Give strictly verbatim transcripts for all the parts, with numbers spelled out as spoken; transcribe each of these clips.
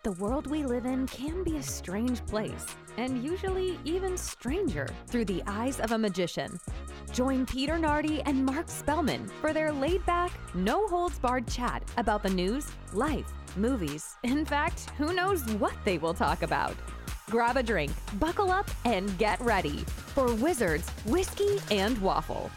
The world we live in can be a strange place, and usually even stranger through the eyes of a magician. Join Peter Nardi and Mark Spellman for their laid-back, no-holds-barred chat about the news, life, movies. In fact, who knows what they will talk about. Grab a drink, buckle up, and get ready for Wizards, Whiskey, and Waffle.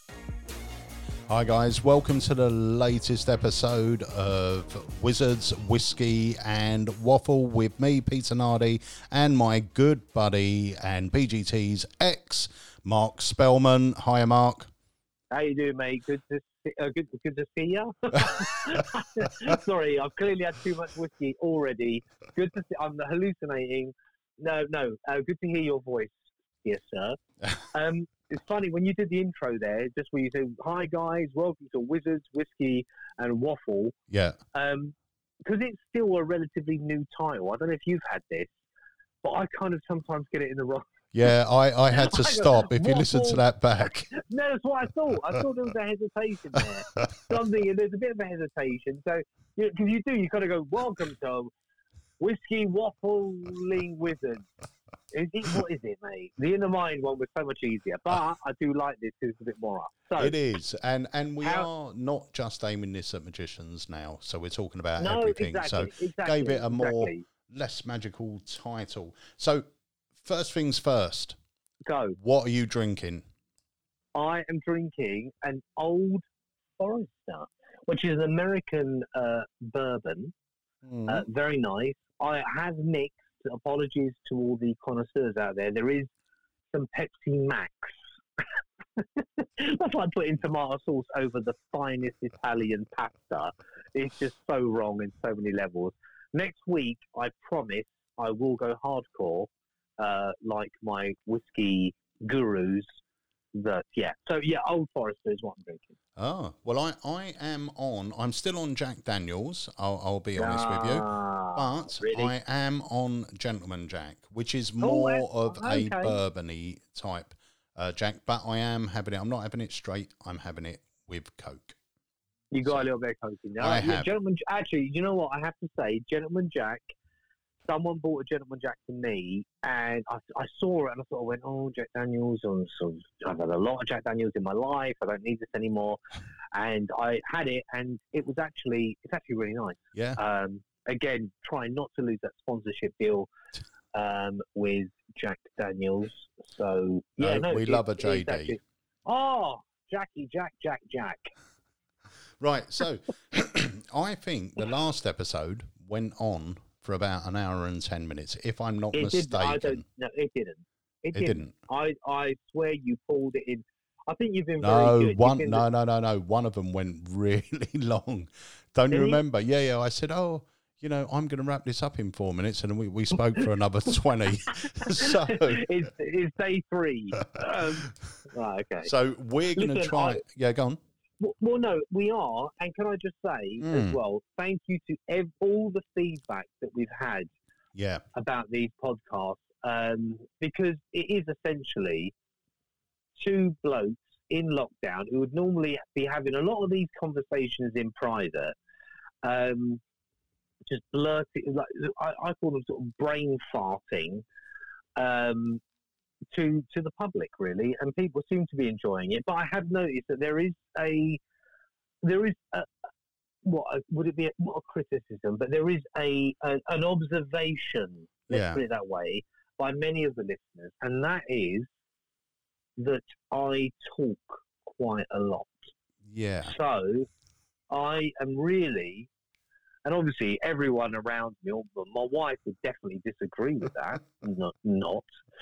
Hi guys, welcome to the latest episode of Wizards, Whiskey and Waffle with me, Peter Nardi, and my good buddy and P G T's ex, Mark Spellman. Hi, Mark. How you doing, mate? Good to see, uh, good, good to see you. Sorry, I've clearly had too much whiskey already. Good to see. I'm hallucinating. No, no. Uh, good to hear your voice, yes, sir. Um, it's funny when you did the intro there, just where you said, "Hi guys, welcome to Wizards, Whiskey and Waffle." Yeah. Um, because it's still a relatively new title. I don't know if you've had this, but I kind of sometimes get it in the wrong. Yeah, I, I had to stop. If you Waffle. listen to that back. No, that's what I thought. I thought there was a hesitation there. Something, there's a bit of a hesitation. So, because you, you do, you kind of go, "Welcome to Whiskey Waffling Wizards." Is it, what is it, mate? The Inner Mind one was so much easier, but I do like this because it's a bit more up. So, it is, and and we how, are not just aiming this at magicians now, so we're talking about no, everything. Exactly, so exactly, gave it a more exactly. less magical title. So first things first. Go. What are you drinking? I am drinking an Old Forester, which is an American uh, bourbon. Mm. Uh, very nice. I have mixed. Apologies to all the connoisseurs out there. There is some Pepsi Max. That's like putting tomato sauce over the finest Italian pasta. It's just so wrong in so many levels. Next week, I promise I will go hardcore, uh, like my whiskey gurus. That yeah. So yeah, Old Forester is what I'm drinking. Oh, well, I, I am on, I'm still on Jack Daniels, I'll, I'll be honest ah, with you, but really? I am on Gentleman Jack, which is more oh, of okay. a bourbon-y type uh, Jack, but I am having it, I'm not having it straight, I'm having it with Coke. You got so, a little bit of Coke in there. I yeah, have. Gentleman, actually, you know what, I have to say, Gentleman Jack, someone bought a Gentleman Jack for me, and I, I saw it, and I sort of went, "Oh, Jack Daniels." And so I've had a lot of Jack Daniels in my life. I don't need this anymore. And I had it, and it was actually, it's actually really nice. Yeah. Um, again, trying not to lose that sponsorship deal um, with Jack Daniels. So yeah, no, no, we it, love a J D. Actually, oh, Jackie, Jack, Jack, Jack. Right. So I think the last episode went on for about an hour and ten minutes, if I'm not it mistaken. Did, I don't, no, it didn't. It, it didn't. didn't. I, I swear you pulled it in. I think you've been no, very good. One, been no, the... no, no, no. One of them went really long. Don't Did you he? remember? Yeah, yeah. I said, oh, you know, I'm going to wrap this up in four minutes. And we, we spoke for another twenty. so it's, it's day three. Um, right, okay. So we're going to try. I... Yeah, go on. Well, well, no, we are. And can I just say mm. as well, thank you to ev- all the feedback that we've had yeah. about these podcasts, um, because it is essentially two blokes in lockdown who would normally be having a lot of these conversations in private, um, just blurting, like I, I call them sort of brain farting, um, to to the public, really, and people seem to be enjoying it. But I have noticed that there is a there is a what would it be a, not a criticism, but there is a, a an observation. Let's yeah. put it that way, by many of the listeners, and that is that I talk quite a lot. Yeah. So I am really, and obviously everyone around me, my wife would definitely disagree with that. not not.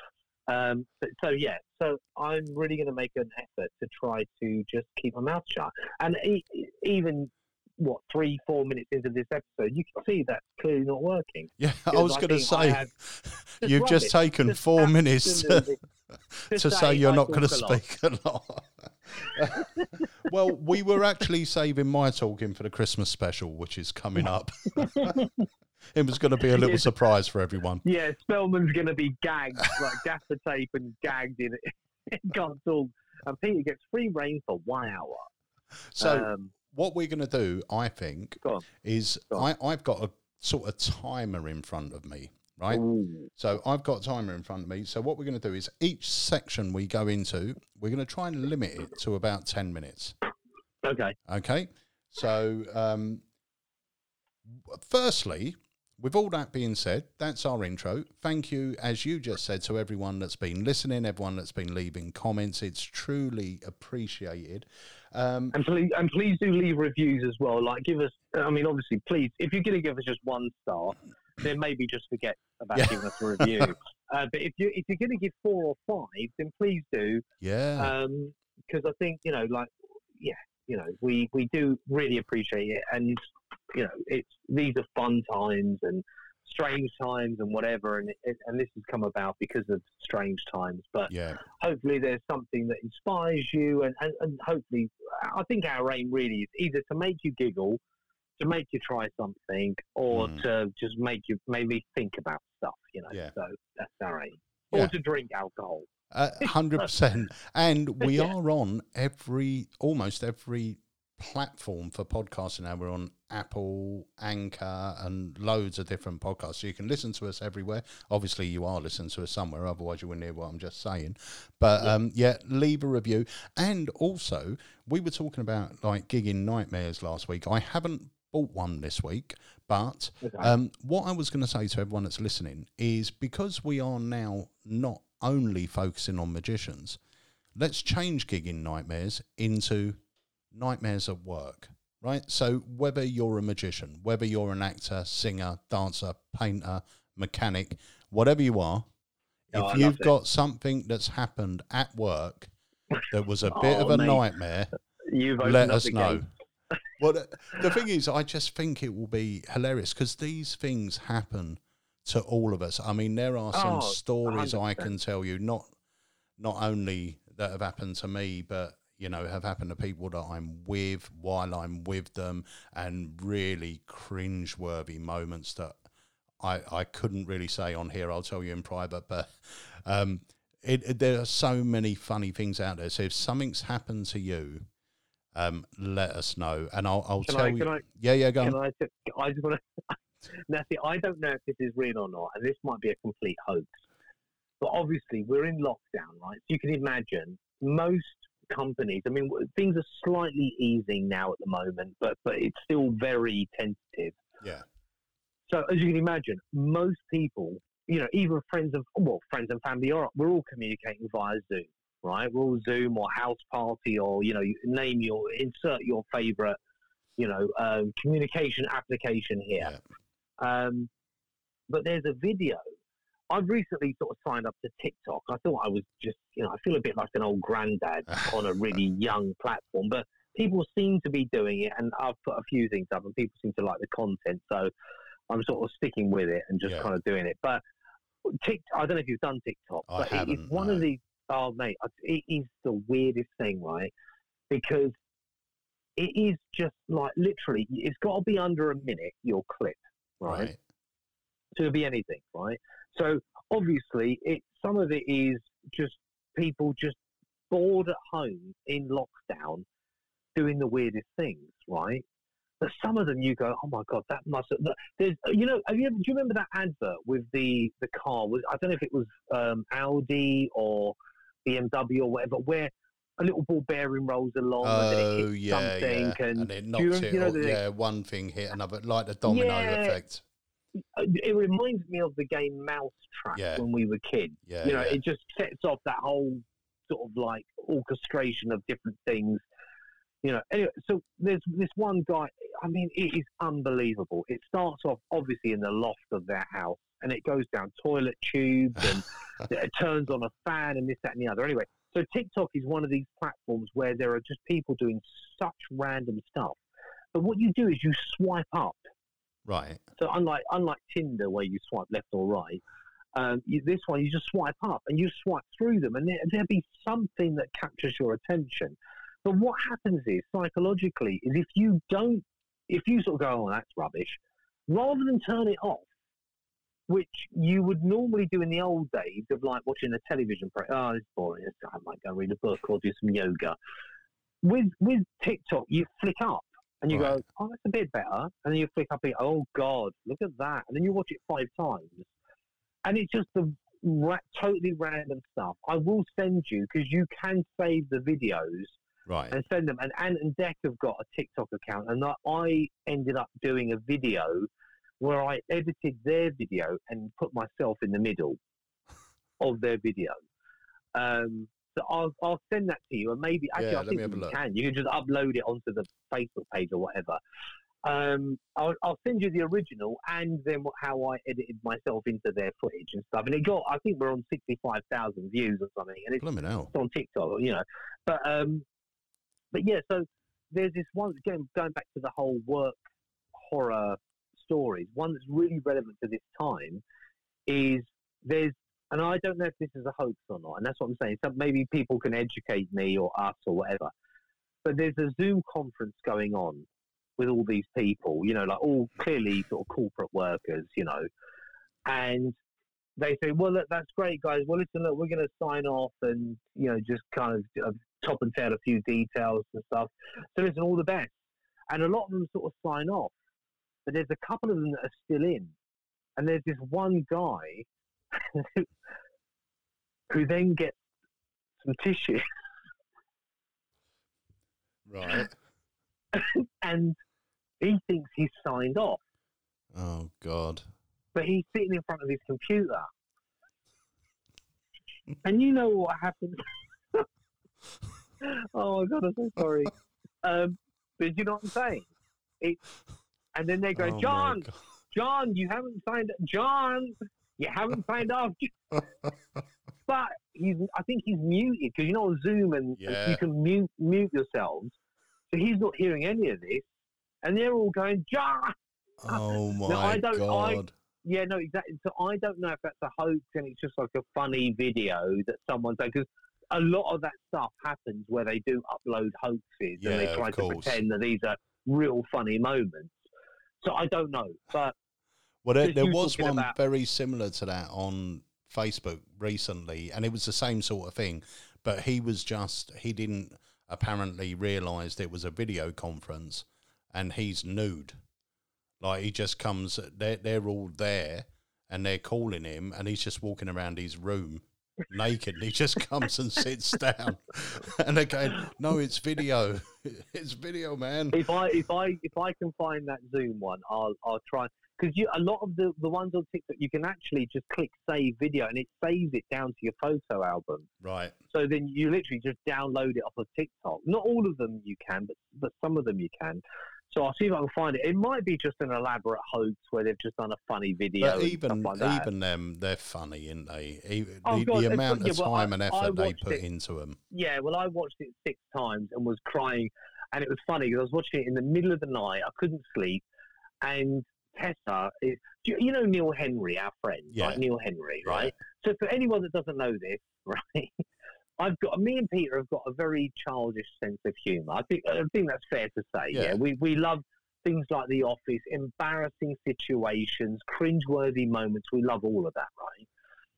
Um, so, so yeah, so I'm really going to make an effort to try to just keep my mouth shut. And e- even what three, four minutes into this episode, you can see that's clearly not working. Yeah, I was going to say, have, you've rubbish. just taken just four minutes to, to say, say you're I not going to a speak a lot. Well, we were actually saving my talking for the Christmas special, which is coming up. It was going to be a little yeah. surprise for everyone. Yeah, Spellman's going to be gagged, like gaffer tape and gagged in it. Can't talk. And Peter gets free reign for one hour. So um, what we're going to do, I think, go on. is go on. I, I've got a sort of timer in front of me, right? Ooh. So I've got a timer in front of me. So what we're going to do is each section we go into, we're going to try and limit it to about ten minutes. Okay. Okay. So, um, firstly, with all that being said, that's our intro. Thank you, as you just said, to everyone that's been listening, everyone that's been leaving comments. It's truly appreciated. Um, and please, and please do leave reviews as well. Like, give us. I mean, obviously, please, if you're going to give us just one star, then maybe just forget about yeah. giving us a review. uh, but if you if you're going to give four or five, then please do. Yeah. Because um, I think you know, like, yeah, you know, we we do really appreciate it, and you know, it's these are fun times and strange times and whatever, and it, and this has come about because of strange times. But yeah. hopefully, there's something that inspires you, and, and, and hopefully, I think our aim really is either to make you giggle, to make you try something, or mm. to just make you maybe think about stuff. You know, yeah. so that's our aim, yeah. or to drink alcohol. A hundred percent, and we yeah. are on every almost every platform for podcasting now. We're on Apple, Anchor, and loads of different podcasts, so you can listen to us everywhere. Obviously you are listening to us somewhere, otherwise you wouldn't hear what I'm just saying. But yeah. um yeah leave a review. And also, we were talking about like gigging nightmares last week. I haven't bought one this week, but okay. um what I was going to say to everyone that's listening is, because we are now not only focusing on magicians, let's change gigging nightmares into nightmares at work, right? So whether you're a magician, whether you're an actor, singer, dancer, painter, mechanic, whatever you are, oh, if you've got something that's happened at work that was a bit oh, of a mate. nightmare, You've let us know. Well, the, the thing is, I just think it will be hilarious because these things happen to all of us. I mean, there are some oh, stories one hundred percent. I can tell you, not not only that have happened to me, but you know, have happened to people that I'm with while I'm with them, and really cringe-worthy moments that I, I couldn't really say on here. I'll tell you in private, but um, it, it, there are so many funny things out there. So if something's happened to you, um, let us know, and I'll, I'll can tell I, you. Can I, yeah, yeah, go can on. I, just, I just want to. Now, see, I don't know if this is real or not, and this might be a complete hoax. But obviously, we're in lockdown, right? So you can imagine most companies, I mean, things are slightly easing now at the moment, but but it's still very tentative. Yeah. So as you can imagine, most people, you know, even friends of well, friends and family, are we're all communicating via Zoom, right? We're all Zoom or House Party, or you know, you name your insert your favorite, you know, um, communication application here. Yeah. Um, but there's a video. I've recently sort of signed up to TikTok. I thought I was just, you know, I feel a bit like an old granddad on a really young platform, but people seem to be doing it, and I've put a few things up, and people seem to like the content, so I'm sort of sticking with it and just yeah. kind of doing it. But TikTok, I don't know if you've done TikTok, I but haven't, it's one no. of these, oh mate, it is the weirdest thing, right? Because it is just like, literally, it's got to be under a minute, your clip, right? Right. So it'll be anything, right? So obviously, it some of it is just people just bored at home in lockdown doing the weirdest things, right? But some of them you go, oh my God, that must have, there's, you know, have you ever, do you remember that advert with the, the car? Was I don't know if it was um, Audi or B M W or whatever, where a little ball bearing rolls along oh, and then it hits yeah, something. Yeah. And, and it knocks you, it, you know, or, yeah, one thing hit another, like the domino yeah, effect. It reminds me of the game Mousetrap yeah. when we were kids. Yeah, you know, yeah. it just sets off that whole sort of like orchestration of different things. You know, anyway, so there's this one guy, I mean, it is unbelievable. It starts off obviously in the loft of their house, and it goes down toilet tubes and it turns on a fan and this, that, and the other. Anyway, so TikTok is one of these platforms where there are just people doing such random stuff. But what you do is you swipe up. Right. So unlike unlike Tinder, where you swipe left or right, um, you, this one you just swipe up and you swipe through them, and there, there'll be something that captures your attention. But what happens is, psychologically, is if you don't, if you sort of go, oh, that's rubbish, rather than turn it off, which you would normally do in the old days of like watching a television program, oh, it's boring, I might go read a book or do some yoga. With with TikTok, you flick up. And you Right. go, oh, that's a bit better. And then you flick up and oh, God, look at that. And then you watch it five times. And it's just the ra- totally random stuff. I will send you, because you can save the videos Right. and send them. And Ant and Dec have got a TikTok account. And I- I ended up doing a video where I edited their video and put myself in the middle of their video. Um, so I'll, I'll send that to you. And maybe, actually, Yeah, I let think me have a you look. can. You can just upload it onto the Facebook page or whatever. Um, I'll, I'll send you the original and then what, how I edited myself into their footage and stuff. And it got, I think we're on sixty-five thousand views or something. And it's Blimmin' hell. on TikTok, you know. But um, but yeah, so there's this one, again, going back to the whole work horror stories, one that's really relevant to this time is there's, and I don't know if this is a hoax or not, and that's what I'm saying. So maybe people can educate me or us or whatever. But there's a Zoom conference going on with all these people, you know, like all clearly sort of corporate workers, you know, and they say, well, look, that's great, guys. Well, listen, look, we're going to sign off and, you know, just kind of uh, top and tail a few details and stuff. So listen, all the best. And a lot of them sort of sign off, but there's a couple of them that are still in. And there's this one guy who then gets some tissue Right. and he thinks he's signed off, Oh, God. but he's sitting in front of his computer. And you know what happens? Oh, my God, I'm so sorry. Um, but you know what I'm saying? It, and then they go, Oh, my John, God. John, you haven't signed up. John, you haven't signed off. But he's, I think he's muted, because you know on Zoom and Yeah. you can mute, mute yourselves. So he's not hearing any of this. And they're all going, John! Oh, my No, I don't- I- God. Yeah, no, exactly. So I don't know if that's a hoax and it's just like a funny video that someone's done. Because a lot of that stuff happens where they do upload hoaxes Yeah, and they of try to course. pretend that these are real funny moments. So I don't know. But Well, there, Just there you was talking one about- very similar to that on Facebook recently, and it was the same sort of thing. But he was just, he didn't apparently realise it was a video conference, and he's nude. Like, he just comes, they're, they're all there, and they're calling him, and he's just walking around his room naked. And he just comes and sits down, and they're going, no, it's video. It's video, man. if I if I if I can find that Zoom one, I'll I'll try. Because you a lot of the, the ones on TikTok, you can actually just click save video, and it saves it down to your photo album. Right. So then you literally just download it off of TikTok. Not all of them you can, but but some of them you can. So I'll see if I can find it. It might be just an elaborate hoax where they've just done a funny video But and even stuff like that. even them, they're funny, aren't they? E- Oh, the God, the they're amount funny. of Yeah, well, time I- and I effort they watched put it. into them. Yeah, well, I watched it six times and was crying, and it was funny because I was watching it in the middle of the night. I couldn't sleep, and Tessa, is, do you, you know Neil Henry, our friend, Yeah. right? Neil Henry, Yeah. right? So for anyone that doesn't know this, right, I've got me and Peter have got a very childish sense of humour. I think I think that's fair to say. Yeah. Yeah, we we love things like The Office, embarrassing situations, cringeworthy moments. We love all of that, right?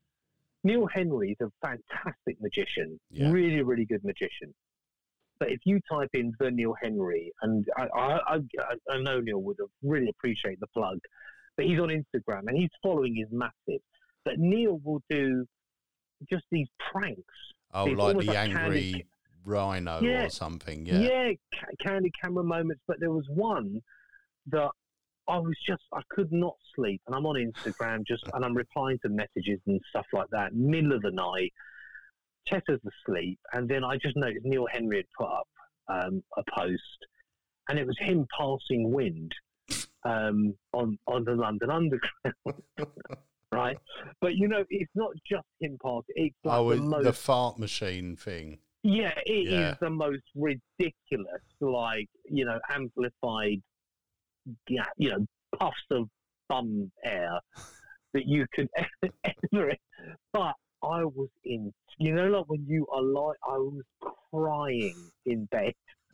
Neil Henry is a fantastic magician, Yeah. really, really good magician. But if you type in the Neil Henry, and I, I, I, I know Neil would have really appreciate the plug, but he's on Instagram and his following is massive. But Neil will do just these pranks. Oh, It's like almost the like angry Candy- rhino Yeah. or something. Yeah. Yeah, ca- candid camera moments. But there was one that I was just, I could not sleep. And I'm on Instagram just, and I'm replying to messages and stuff like that, middle of the night. Tessa's asleep. And then I just noticed Neil Henry had put up um, a post, and it was him passing wind um, on, on the London Underground. Right? But, you know, it's not just him passing. It's like Oh, the it- most... the fart machine thing. Yeah, it is Yeah. the most ridiculous, like, you know, amplified, yeah, you know, puffs of bum air that you could ever. But I was in, you know, like when you are like, I was crying in bed.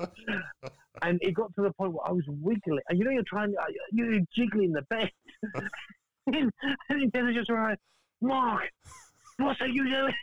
And it got to the point where I was wiggling. And you know, you're trying, you're jiggling the bed. And then Dennis just right, Mark, what are you doing?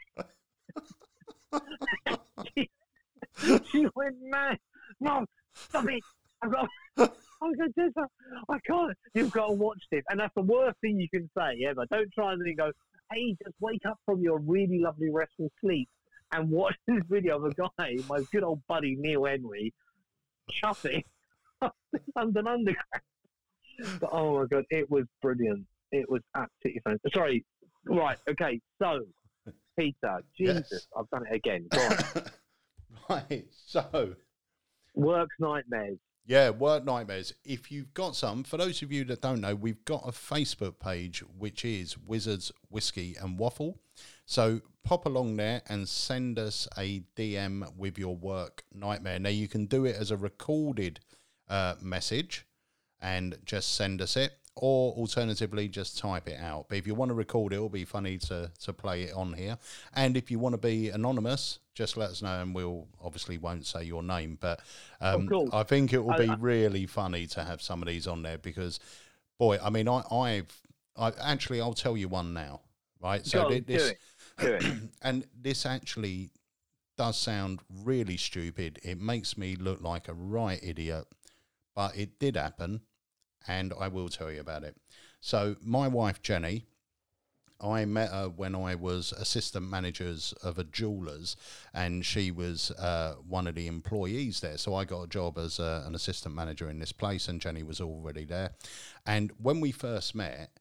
she, she went mad. Mom, stop it. I've got. I'm going to do I can't. You've got to watch this, and that's the worst thing you can say ever. Don't try and then go, "Hey, just wake up from your really lovely restful sleep and watch this video of a guy, my good old buddy Neil Henry, chuffing London Underground." But oh my god, it was brilliant. It was absolutely fantastic. Sorry, right? Okay, so Peter, Jesus, yes. I've done it again. Go on. Right, so work nightmares. Yeah, work nightmares. If you've got some, for those of you that don't know, we've got a Facebook page which is Wizards Whiskey and Waffle. So pop along there and send us a D M with your work nightmare. Now you can do it as a recorded uh, message and just send us it, or alternatively just type it out. But if you want to record it, it'll be funny to to play it on here. And if you want to be anonymous, just let us know, and we'll obviously won't say your name. But um, oh, cool. I think it will be I, I, really funny to have some of these on there because, boy, I mean, I, I've I actually I'll tell you one now, right? So go, this, do it, do it. And this actually does sound really stupid. It makes me look like a right idiot, but it did happen. And I will tell you about it. So my wife, Jenny, I met her when I was assistant managers of a jeweller's, and she was uh, one of the employees there. So I got a job as a, an assistant manager in this place, and Jenny was already there. And when we first met,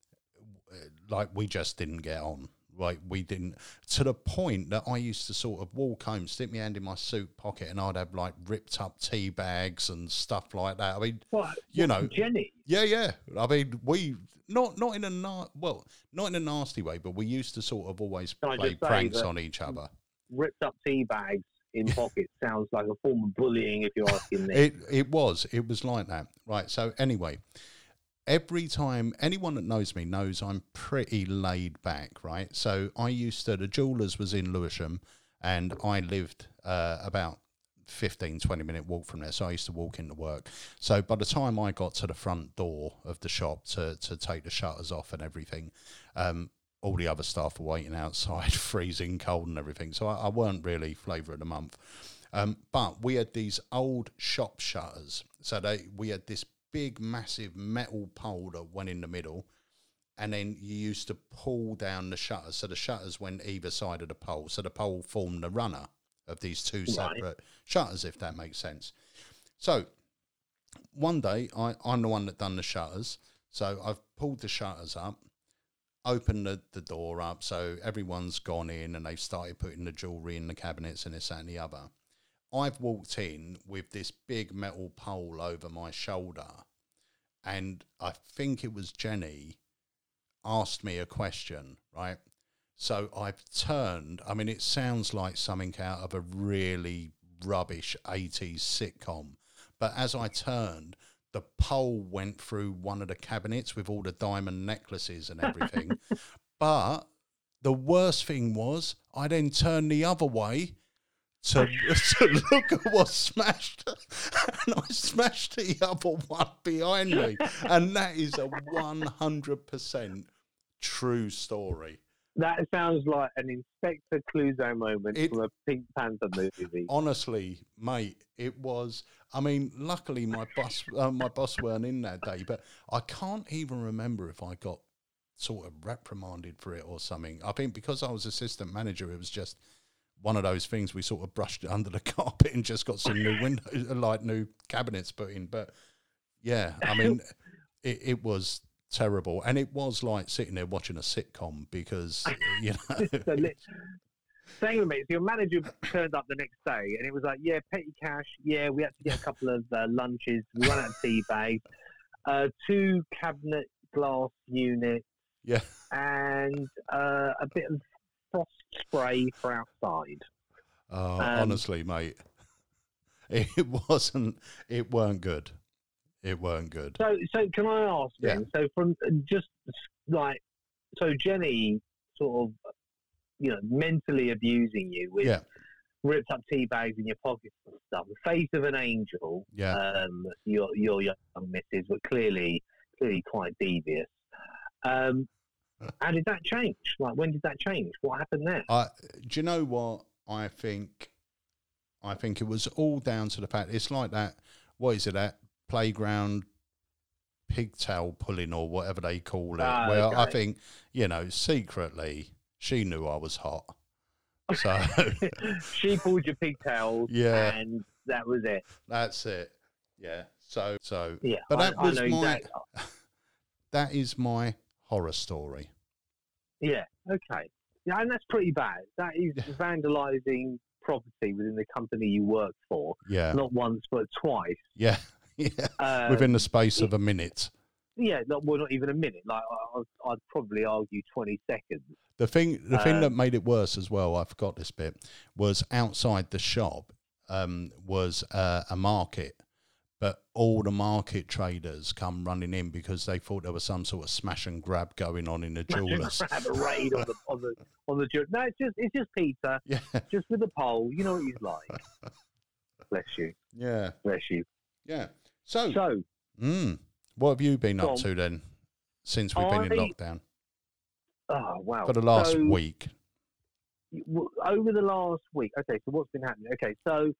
like, we just didn't get on. Like, we didn't, to the point that I used to sort of walk home, stick my hand in my suit pocket, and I'd have like ripped up tea bags and stuff like that. I mean, what, you what, know, Jenny. Yeah, yeah. I mean, we not not in a na- well, not in a nasty way, but we used to sort of always Can play pranks on each other. Ripped up tea bags in pockets sounds like a form of bullying, if you're asking me. It it was it was like that, right? So anyway. Every time, anyone that knows me knows I'm pretty laid back, right? So I used to, the jewellers was in Lewisham, and I lived uh, about fifteen, twenty minute walk from there. So I used to walk into work. So by the time I got to the front door of the shop to, to take the shutters off and everything, um, all the other staff were waiting outside, freezing cold and everything. So I, I weren't really flavour of the month. Um, but we had these old shop shutters. So they we had this big, massive metal pole that went in the middle, and then you used to pull down the shutters. So the shutters went either side of the pole. So the pole formed the runner of these two separate right. shutters, if that makes sense. So one day, I, I'm the one that done the shutters. So I've pulled the shutters up, opened the, the door up, so everyone's gone in, and they've started putting the jewellery in the cabinets and this, that, and the other. I've walked in with this big metal pole over my shoulder, and I think it was Jenny asked me a question, right? So I've turned, I mean, it sounds like something out of a really rubbish eighties sitcom, but as I turned, the pole went through one of the cabinets with all the diamond necklaces and everything. But the worst thing was, I then turned the other way to, to look at what smashed, and I smashed the other one behind me. And that is a one hundred percent true story. That sounds like an Inspector Clouseau moment it, from a Pink Panther movie. Honestly, mate, it was. I mean, luckily my boss, uh, my boss weren't in that day, but I can't even remember if I got sort of reprimanded for it or something. I think because I was assistant manager, it was just one of those things we sort of brushed it under the carpet and just got some new windows, like new cabinets put in. But yeah, I mean, it, it was terrible, and it was like sitting there watching a sitcom because you know. so, Saying with me, so your manager turned up the next day, and it was like, yeah, petty cash, yeah, we had to get a couple of uh, lunches, we ran out of tea bags, uh, two cabinet glass units, yeah, and uh, a bit of frost spray for outside. Oh, um, honestly, mate, it wasn't. It weren't good. It weren't good. So, so can I ask yeah. then? So, from just like, so Jenny sort of, you know, mentally abusing you with yeah. ripped up tea bags in your pockets and stuff. The face of an angel. Yeah. Um, your your young missus, but clearly, clearly quite devious. Um, how did that change? Like, when did that change? What happened there? Uh, do you know what I think? I think it was all down to the fact it's like that what is it, that playground pigtail pulling or whatever they call it. Ah, well, okay. I think, you know, secretly, she knew I was hot. So she pulled your pigtails, yeah, and that was it. That's it. Yeah. So, so, yeah. but that I, was I know my, exactly. that is my horror story. Yeah. Okay. Yeah, and that's pretty bad. That is vandalising property within the company you work for. Yeah. Not once, but twice. Yeah. Yeah. Um, Within the space it, of a minute. Yeah. Not, well, not even a minute. Like I, I'd probably argue twenty seconds. The thing, the um, thing that made it worse as well, I forgot this bit, was outside the shop um, was uh, a market, but all the market traders come running in because they thought there was some sort of smash and grab going on in the jewellers. Grab a raid on the on the on the jeweler. No, it's just it's just Peter, Yeah. just with the pole. You know what he's like. Bless you. Yeah. Bless you. Yeah. So, So, mm, what have you been Go up on. to then since we've been in I- lockdown? oh wow. For the last So, week. w- over the last week. Okay, so what's been happening? Okay, so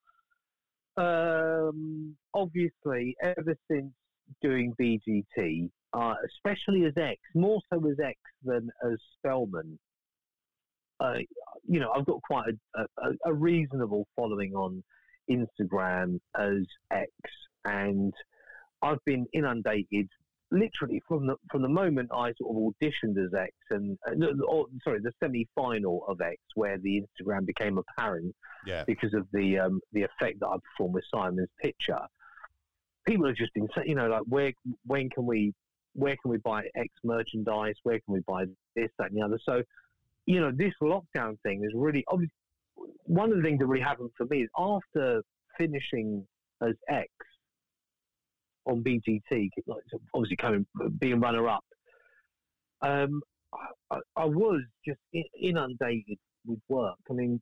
um, obviously, ever since doing B G T, uh, especially as X, more so as X than as Spellman, uh, you know, I've got quite a, a, a reasonable following on Instagram as X, and I've been inundated literally from the from the moment I sort of auditioned as X, and uh, or, sorry, the semi-final of X, where the Instagram became apparent Yeah. because of the um, the effect that I performed with Simon's picture. People are just insane, you know, like where when can we where can we buy X merchandise? Where can we buy this, that, and the other? So, you know, this lockdown thing is really obviously one of the things that really happened for me is after finishing as X on B G T, like obviously coming being runner up, um, I, I was just inundated with work. I mean,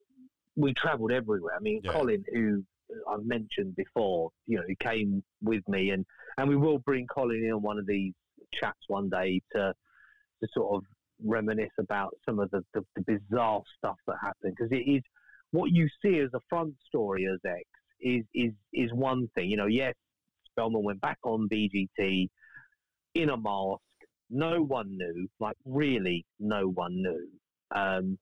we travelled everywhere. I mean, Yeah. Colin, who I've mentioned before, you know, he came with me, and, and we will bring Colin in on one of these chats one day to to sort of reminisce about some of the, the, the bizarre stuff that happened, because it is what you see as a front story as X is is is one thing. You know, yes, Spellman went back on B G T in a mask. No one knew, like really, no one knew. Um,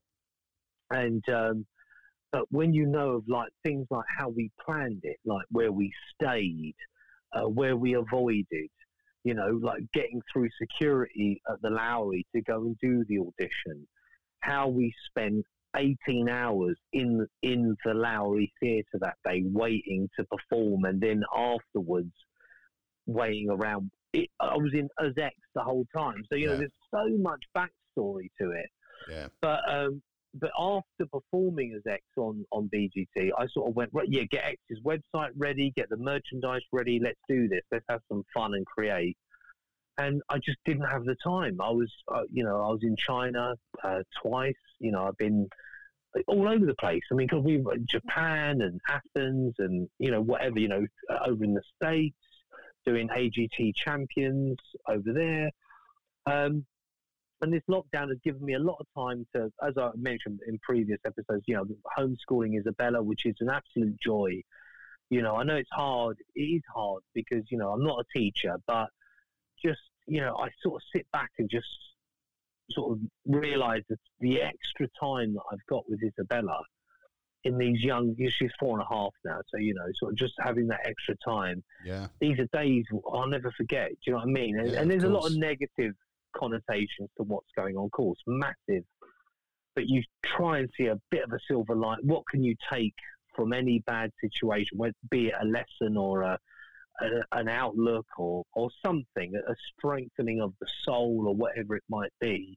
and um, but when you know of like things like how we planned it, like where we stayed, uh, where we avoided, you know, like getting through security at the Lowry to go and do the audition, how we spent eighteen hours in in the Lowry Theatre that day waiting to perform, and then afterwards waiting around. It, I was in as X the whole time, so you know Yeah. there's so much backstory to it. Yeah. But um, but after performing as X on on B G T, I sort of went, right, yeah, get X's website ready, get the merchandise ready, let's do this, let's have some fun and create. And I just didn't have the time. I was, uh, you know, I was in China uh, twice. You know, I've been all over the place. I mean, because we were in Japan and Athens and, you know, whatever, you know, uh, over in the States, doing A G T champions over there. Um, and this lockdown has given me a lot of time to, as I mentioned in previous episodes, you know, homeschooling Isabella, which is an absolute joy. You know, I know it's hard. It is hard because, you know, I'm not a teacher, but just, you know, I sort of sit back and just sort of realise that the extra time that I've got with Isabella in these young, she's four and a half now, so, you know, sort of just having that extra time. Yeah. These are days I'll never forget. Do you know what I mean? And, Yeah, and there's of a lot course. of negative connotations to what's going on, of course, massive. But you try and see a bit of a silver line. What can you take from any bad situation, whether be it a lesson or a, a an outlook or, or something, a strengthening of the soul or whatever it might be.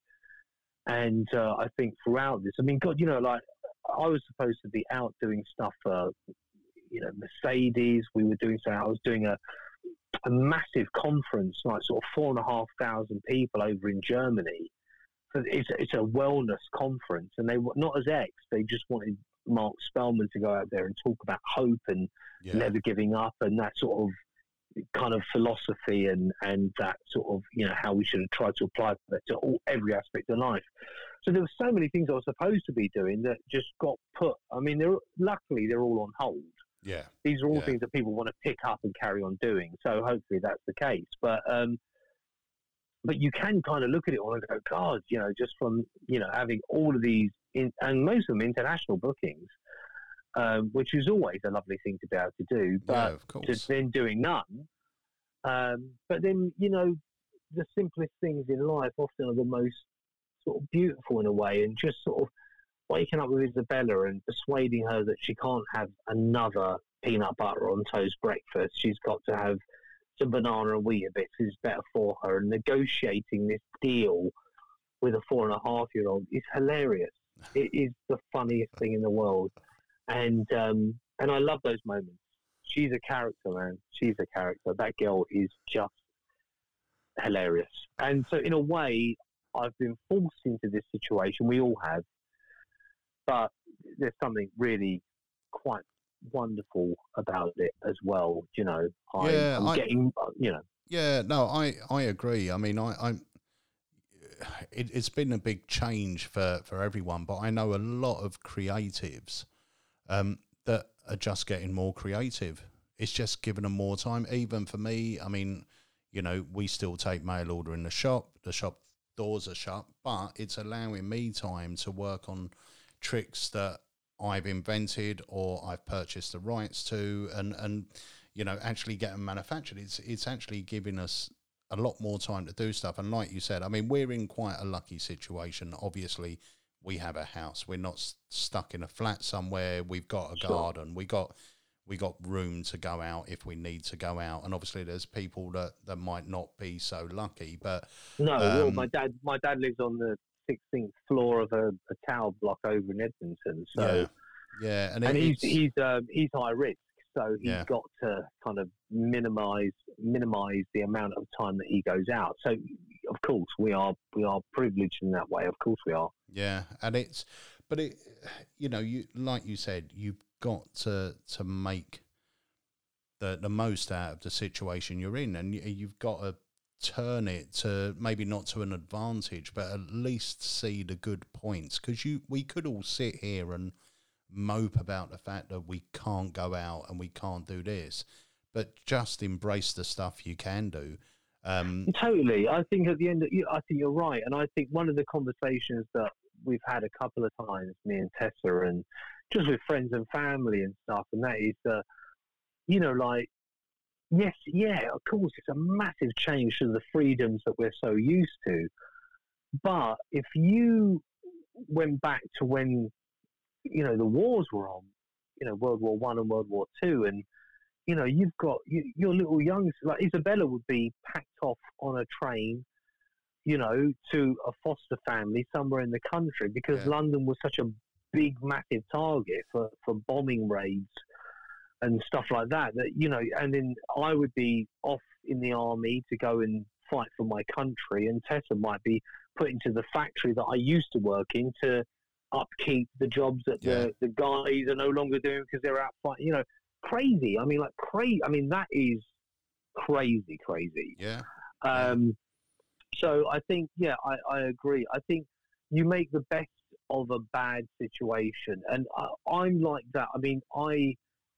And uh, I think throughout this, I mean, God, you know, like I was supposed to be out doing stuff for, you know, Mercedes. We were doing so. I was doing a a massive conference, like sort of four and a half thousand people over in Germany. So it's it's a wellness conference, and they were not as X. They just wanted Mark Spellman to go out there and talk about hope and Yeah. never giving up and that sort of kind of philosophy and, and that sort of, you know, how we should try to apply that to all, every aspect of life. So there were so many things I was supposed to be doing that just got put. I mean, they're luckily they're all on hold. Yeah. These are all yeah. things that people want to pick up and carry on doing. So hopefully that's the case. But um, but you can kind of look at it all and go, God, you know, just from, you know, having all of these, in, and most of them international bookings, um, which is always a lovely thing to be able to do, but yeah, of course. to then doing none. Um, but then, you know, the simplest things in life often are the most sort of beautiful in a way, and just sort of waking up with Isabella and persuading her that she can't have another peanut butter on toast breakfast. She's got to have some banana and Weetabix is better for her, and negotiating this deal with a four and a half year old is hilarious. It is the funniest thing in the world. And um, and I love those moments. She's a character, man. She's a character. That girl is just hilarious. And so in a way, I've been forced into this situation. We all have. But there's something really quite wonderful about it as well. You know, I, yeah, I'm I, getting, you know. Yeah, no, I, I agree. I mean, I, I'm, it, it's been a big change for, for everyone, but I know a lot of creatives um, that are just getting more creative. It's just giving them more time. Even for me, I mean, you know, we still take mail order in the shop. The shop doors are shut, but it's allowing me time to work on tricks that I've invented or I've purchased the rights to, and, and you know, actually get them manufactured. It's it's actually giving us a lot more time to do stuff. And like you said, I mean, we're in quite a lucky situation. Obviously, we have a house. We're not s- stuck in a flat somewhere. We've got a Sure. garden. We got we got room to go out if we need to go out. And obviously, there's people that, that might not be so lucky. But No, um, well, my dad my dad lives on the sixteenth floor of a, a tower block over in Edmonton. So yeah, yeah, and, and it, he's it's, he's um, he's high risk. So he's Yeah. got to kind of minimise minimise the amount of time that he goes out. So of course we are we are privileged in that way. Of course we are. Yeah, and it's, but it, you know, you like you said, you've got to to make the the most out of the situation you're in, and you, you've got to turn it to maybe not to an advantage, but at least see the good points. Because you, we could all sit here and mope about the fact that we can't go out and we can't do this, but just embrace the stuff you can do. Um, Totally. I think at the end, of, I think you're right. And I think one of the conversations that we've had a couple of times, me and Tessa, and just with friends and family and stuff, and that is that, you know, like, yes, yeah, of course, it's a massive change to the freedoms that we're so used to. But if you went back to when, you know, the wars were on, you know, World War One and World War Two, and you know, you've got you, your little youngsters, like Isabella would be packed off on a train, you know, to a foster family somewhere in the country because Yeah. London was such a big, massive target for, for bombing raids and stuff like that, that, you know, and then I would be off in the army to go and fight for my country, and Tessa might be put into the factory that I used to work in to upkeep the jobs that Yeah. the, the guys are no longer doing because they're out fighting, you know. Crazy. I mean, like crazy. I mean, that is crazy, crazy. yeah, Um, so I think, yeah, I, I agree. I think you make the best of a bad situation, and I, I'm like that. I mean, I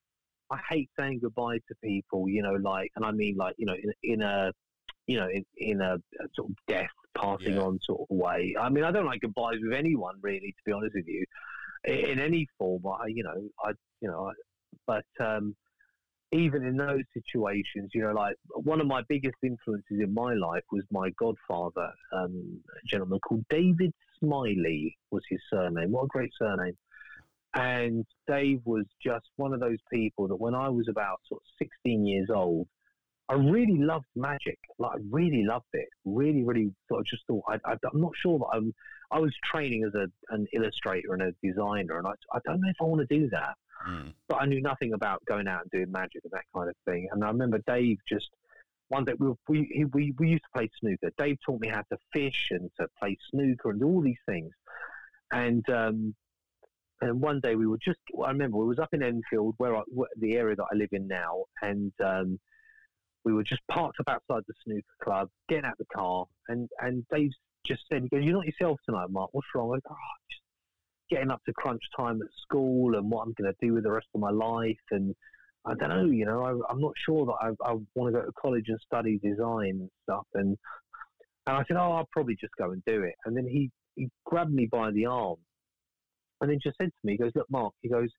I hate saying goodbye to people. You know, like, and I mean, like, you know, in, in a you know, in, in a, a sort of death, passing Yeah. on sort of way. I mean, I don't like goodbyes with anyone, really, to be honest with you, in, in any form. I, you know, I, you know. I, But um, even in those situations, you know, like one of my biggest influences in my life was my godfather, um, a gentleman called David Smiley was his surname. What a great surname. And Dave was just one of those people that when I was about sort of sixteen years old, I really loved magic. Like, I really loved it. Really, really sort of just thought, I, I, I'm not sure that I'm, I was training as a, an illustrator and a designer, and I, I don't know if I want to do that. Mm. But I knew nothing about going out and doing magic and that kind of thing. And I remember Dave just one day we we we, we used to play snooker. Dave taught me how to fish and to play snooker and do all these things. And um, and one day we were just I remember we was up in Enfield, where I, the area that I live in now, and um, we were just parked up outside the snooker club, getting out the car, and and Dave just said, he goes, "You're not yourself tonight, Mark. What's wrong?" I go, "Oh, just getting up to crunch time at school and what I'm going to do with the rest of my life." And I don't know, you know, I, I'm not sure that I, I want to go to college and study design and stuff. And and I said, oh, I'll probably just go and do it. And then he, he grabbed me by the arm and then just said to me, he goes, look, Mark, he goes,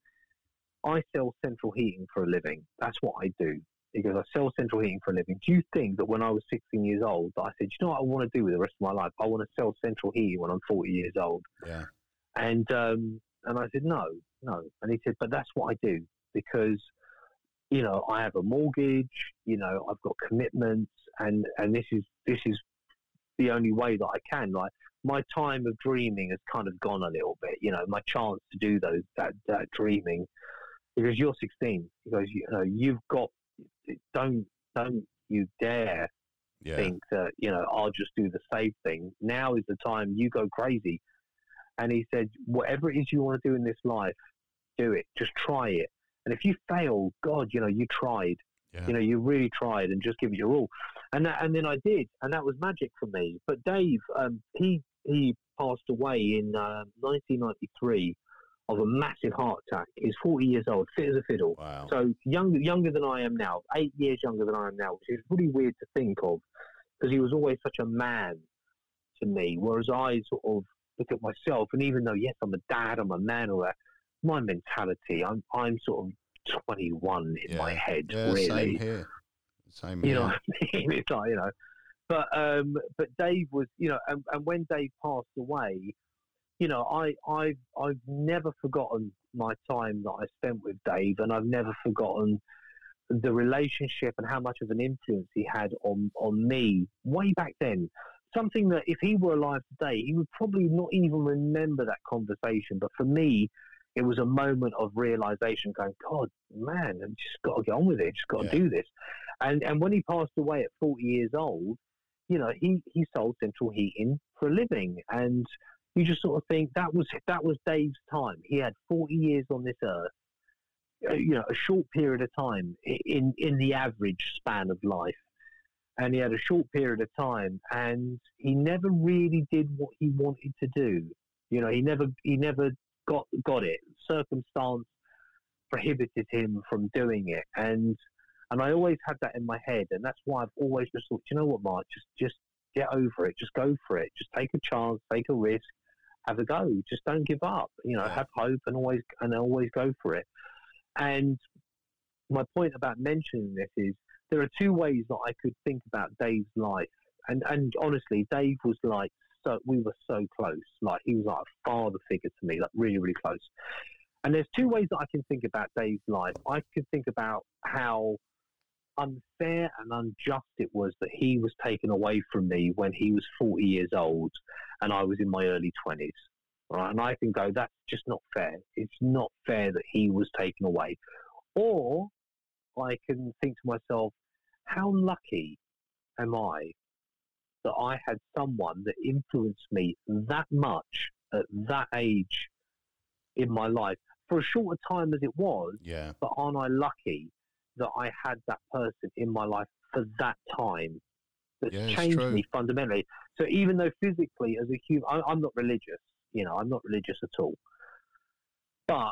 I sell central heating for a living. That's what I do. He goes, I sell central heating for a living. Do you think that when I was sixteen years old, that I said, you know what I want to do with the rest of my life? I want to sell central heating when I'm forty years old. Yeah. And um, and I said, no, no. And he said, but that's what I do because, you know, I have a mortgage, you know, I've got commitments, and, and this is this is the only way that I can. Like, my time of dreaming has kind of gone a little bit, you know, my chance to do those that, that dreaming. Because you're sixteen. He goes, you know, you've got, don't don't you dare yeah. think that, you know, I'll just do the safe thing. Now is the time you go crazy. And he said, whatever it is you want to do in this life, do it. Just try it. And if you fail, God, you know, you tried. Yeah. You know, you really tried, and just give it your all. And that, and then I did, and that was magic for me. But Dave, um, he he passed away in uh, nineteen ninety-three of a massive heart attack. He's forty years old, fit as a fiddle. Wow. So younger younger than I am now, eight years younger than I am now, which is really weird to think of, because he was always such a man to me. Whereas I sort of look at myself, and even though yes, I'm a dad, I'm a man, or that, my mentality, I'm I'm sort of twenty-one in yeah. my head, yeah, really. Same here. Same you here. know what I mean? It's like, you know. But um, but Dave was, you know, and, and when Dave passed away, you know, I I I've never forgotten my time that I spent with Dave, and I've never forgotten the relationship and how much of an influence he had on on me way back then. Something that if he were alive today, he would probably not even remember that conversation. But for me, it was a moment of realization, going, God, man, I've just got to get on with it. Just got yeah. to do this. And and when he passed away at forty years old, you know, he, he sold central heating for a living. And you just sort of think that was that was Dave's time. He had forty years on this earth, you know, a short period of time in, in the average span of life. And he had a short period of time, and he never really did what he wanted to do. You know, he never he never got got it. Circumstance prohibited him from doing it, and and I always had that in my head, and that's why I've always just thought, you know what, Mark, just just get over it, just go for it, just take a chance, take a risk, have a go, just don't give up. You know, yeah. have hope, and always and always go for it. And my point about mentioning this is, there are two ways that I could think about Dave's life. And and honestly, Dave was like, so we were so close. Like, he was like a father figure to me, like really, really close. And there's two ways that I can think about Dave's life. I could think about how unfair and unjust it was that he was taken away from me when he was forty years old and I was in my early twenties. Right? And I can go, that's just not fair. It's not fair that he was taken away. Or I can think to myself, how lucky am I that I had someone that influenced me that much at that age in my life, for a shorter time as it was, yeah. but aren't I lucky that I had that person in my life for that time that yeah, changed true. me fundamentally? So even though physically, as a human, I, I'm not religious, you know, I'm not religious at all, but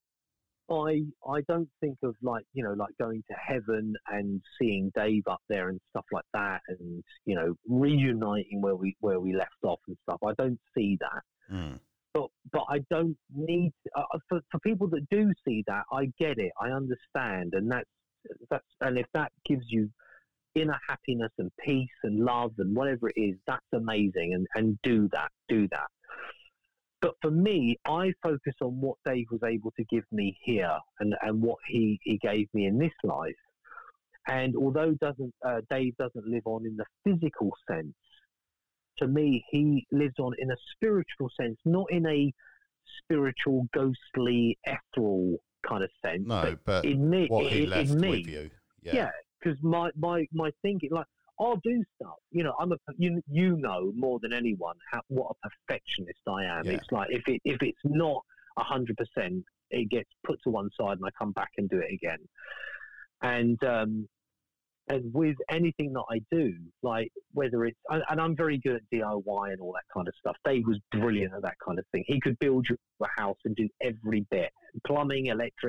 I I don't think of, like, you know, like going to heaven and seeing Dave up there and stuff like that, and, you know, reuniting where we where we left off and stuff. I don't see that. Mm. But but I don't need uh, for for people that do see that. I get it. I understand, and that's that's and if that gives you inner happiness and peace and love and whatever it is, that's amazing. And and do that, do that. But for me, I focus on what Dave was able to give me here, and, and what he, he gave me in this life. And although doesn't uh, Dave doesn't live on in the physical sense, to me, he lives on in a spiritual sense, not in a spiritual, ghostly, ethereal kind of sense. No, but, but in me, what he in, left in me, with you. Yeah, because yeah, my, my, my thinking, like, I'll do stuff. You know, I'm a you you know more than anyone how, what a perfectionist I am. Yeah. It's like if it if it's not a hundred percent, it gets put to one side, and I come back and do it again. And um, and with anything that I do, like whether it's and I'm very good at D I Y and all that kind of stuff. Dave was brilliant at that kind of thing. He could build you a house and do every bit: plumbing, electric,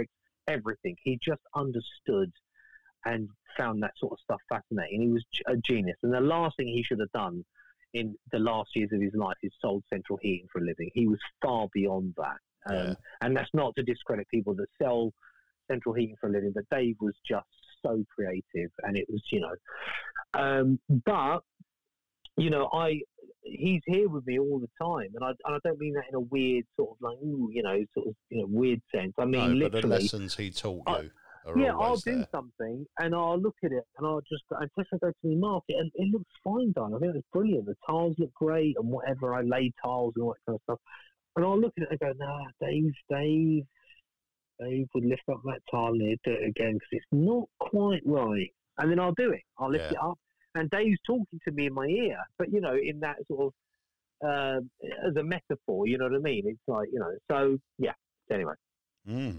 everything. He just understood and found that sort of stuff fascinating. He was a genius. And the last thing he should have done in the last years of his life is sold central heating for a living. He was far beyond that. Um, Yeah. And that's not to discredit people that sell central heating for a living, but Dave was just so creative, and it was, you know, um, but, you know, I, he's here with me all the time, and I, and I don't mean that in a weird sort of like, ooh, you know, sort of, you know, weird sense. I mean, no, literally. but the lessons he taught you I, are yeah, I'll always do there. something, and I'll look at it, and I'll just, I just go to the market, and it looks fine done. I think it's brilliant. The tiles look great, and whatever, I lay tiles and all that kind of stuff. And I'll look at it and go, nah, Dave, Dave, Dave would lift up that tile and he'd do it again because it's not quite right. And then I'll do it. I'll lift Yeah. it up. And Dave's talking to me in my ear, but, you know, in that sort of, uh, as a metaphor, you know what I mean? It's like, you know, so, yeah. Anyway. Mm.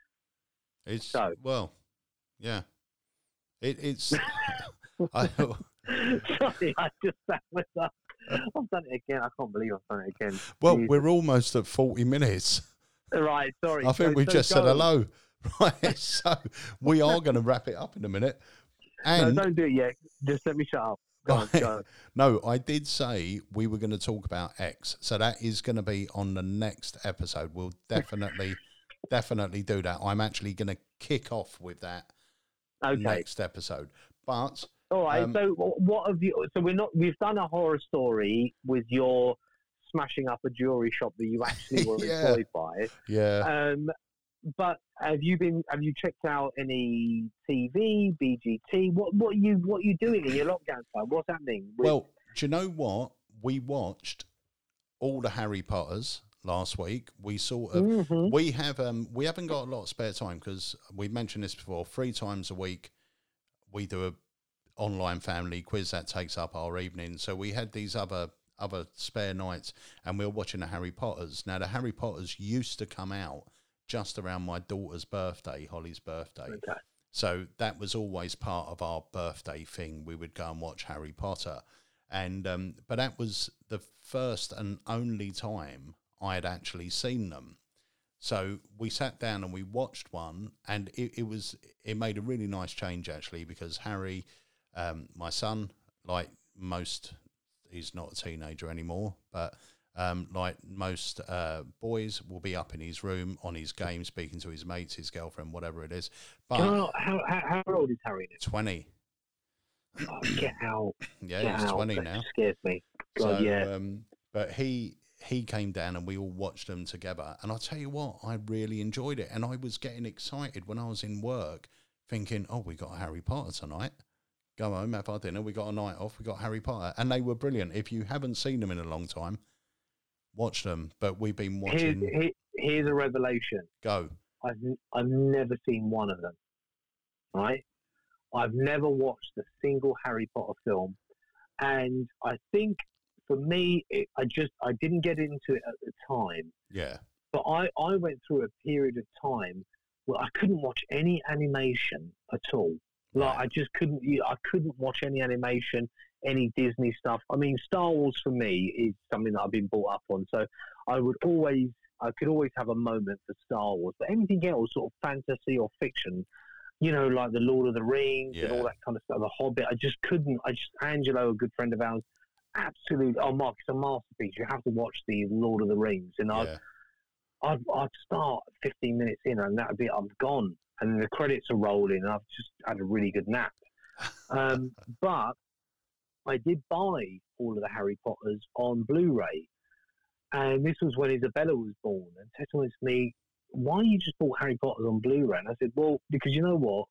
It's, So. well, yeah. It, it's, I, Sorry, I just sat myself. I've done it again. I can't believe I've done it again. well, Jesus. we're almost at forty minutes. Right, sorry. I think So- we've so just said go. hello. Right, so we are going to wrap it up in a minute. No, And don't do it yet. Just let me shut up. Go on, Right. go on. no, I did say we were going to talk about X, so that is going to be on the next episode. We'll definitely, definitely do that. I'm actually going to kick off with that Okay. next episode. But All right. Um, so, wh- what have you? So, we're not. We've done a horror story with your smashing up a jewelry shop that you actually were Yeah. employed by. yeah, Um, but have you been? Have you checked out any T V, B G T? What What are you What are you doing in your lockdown time? What's happening? With, well, do you know what? We watched all the Harry Potters last week. We sort of Mhm. we have um we haven't got a lot of spare time because we mentioned this before. Three times a week, we do a online family quiz that takes up our evening. So we had these other other spare nights, and we were watching the Harry Potters. Now the Harry Potters used to come out just around my daughter's birthday, Holly's birthday. Okay. So that was always part of our birthday thing. We would go and watch Harry Potter, and um, but that was the first and only time I had actually seen them. So we sat down and we watched one, and it, it was it made a really nice change actually, because Harry, um, my son, like most, he's not a teenager anymore, but um, like most uh, boys, will be up in his room on his game, speaking to his mates, his girlfriend, whatever it is. But Can I, how, how how old is Harry twenty, now? Oh, get out. yeah, Get he's out. twenty That now. scares me. God, So, yeah. um, but he he came down and we all watched them together. And I'll tell you what, I really enjoyed it. And I was getting excited when I was in work, thinking, oh, we got Harry Potter tonight. Go home, have our dinner. We got a night off. We got Harry Potter. And they were brilliant. If you haven't seen them in a long time, watch them. But we've been Here's, watching. here, here's a revelation. Go. I've I've never seen one of them. Right? I've never watched a single Harry Potter film, and I think for me, it, I just I didn't get into it at the time. Yeah. But I I went through a period of time where I couldn't watch any animation at all. Like Right. I just couldn't. I couldn't watch any animation, any Disney stuff. I mean, Star Wars for me is something that I've been brought up on. So I would always, I could always have a moment for Star Wars. But anything else, sort of fantasy or fiction, you know, like the Lord of the Rings and Yeah. all that kind of stuff, The Hobbit. I just couldn't. I just Angelo, a good friend of ours, absolutely. Oh, Mark, it's a masterpiece. You have to watch the Lord of the Rings. And I, Yeah. I'd, I'd start fifteen minutes in, and that'd be I'm gone, and then the credits are rolling, and I've just had a really good nap. Um, but I did buy all of the Harry Potters on Blu-ray, and this was when Isabella was born. And Tessa went to me, "Why you just bought Harry Potters on Blu-ray?" And I said, "Well, because you know what,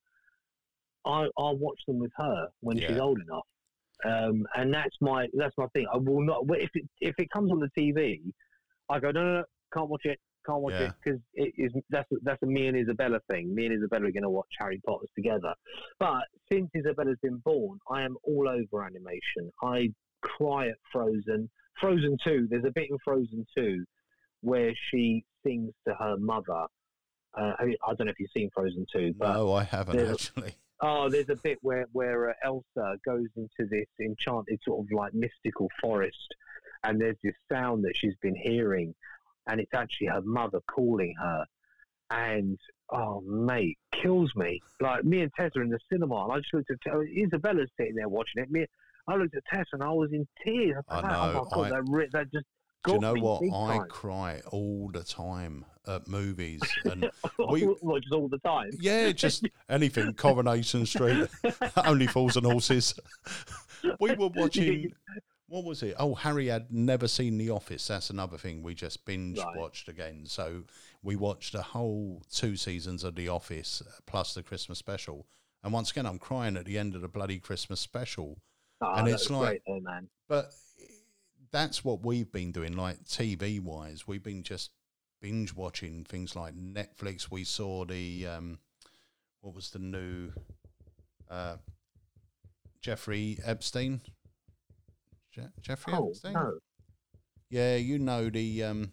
I I'll watch them with her when Yeah. she's old enough." Um, and that's my that's my thing. I will not if it if it comes on the T V, I go no no no can't watch it. Can't watch Yeah. it because it is that's a, that's a me and Isabella thing. Me and Isabella are going to watch Harry Potter together. But since Isabella's been born, I am all over animation. I cry at Frozen. Frozen two. There's a bit in Frozen two where she sings to her mother. Uh, I, mean, I don't know if you've seen Frozen two, but No, I haven't there's- actually. oh, there's a bit where where uh, Elsa goes into this enchanted sort of like mystical forest, and there's this sound that she's been hearing. And it's actually her mother calling her. and oh mate, kills me. Like me and Tessa in the cinema, and I just looked at Isabella's sitting there watching it. Me, I looked at Tessa and I was in tears. I, I thought, know. Oh my god, I, that, re- that just. Do you know me what? big I time. cry all the time at movies, and we well, just all the time. yeah, just anything. Coronation Street, Only Fools and Horses. We were watching. What was it? Oh, Harry had never seen The Office. That's another thing we just binge Right. watched again. So we watched the whole two seasons of The Office plus the Christmas special. And once again, I'm crying at the end of the bloody Christmas special. Oh, and that it's was like, great, though, man. but that's what we've been doing, like T V wise. We've been just binge watching things like Netflix. We saw the um, what was the new uh, Jeffrey Epstein? Je- Jeffrey Oh, Epstein? no. Yeah, you know the um,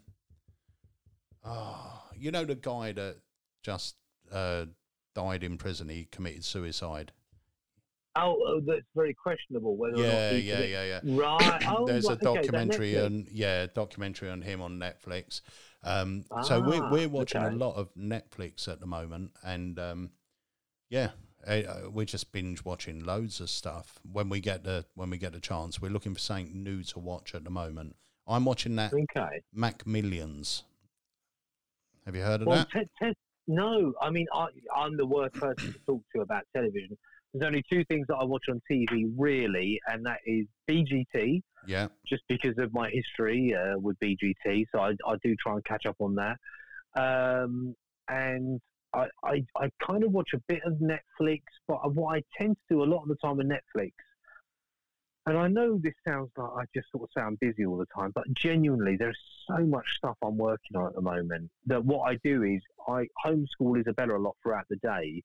oh, you know the guy that just uh, died in prison. He committed suicide. Oh, oh, that's very questionable. Whether or Yeah, not he yeah, could- yeah, yeah. Right. Oh, There's right. a Okay, is that documentary Netflix? on yeah, documentary on him on Netflix. Um, so we're Ah, we're watching okay. a lot of Netflix at the moment, and um, yeah, uh, we're just binge watching loads of stuff when we get the when we get the chance. We're looking for something new to watch at the moment. I'm watching that Okay. Macmillions. Have you heard of Well, that? te- te- no. I mean, I, I'm the worst person to talk to about television. There's only two things that I watch on T V, really, and that is B G T, Yeah, just because of my history uh, with B G T. So I, I do try and catch up on that. Um, and I, I, I kind of watch a bit of Netflix, but what I tend to do a lot of the time with Netflix, and I know this sounds like I just sort of sound busy all the time, but genuinely there's so much stuff I'm working on at the moment that what I do is I homeschool Isabella a lot throughout the day,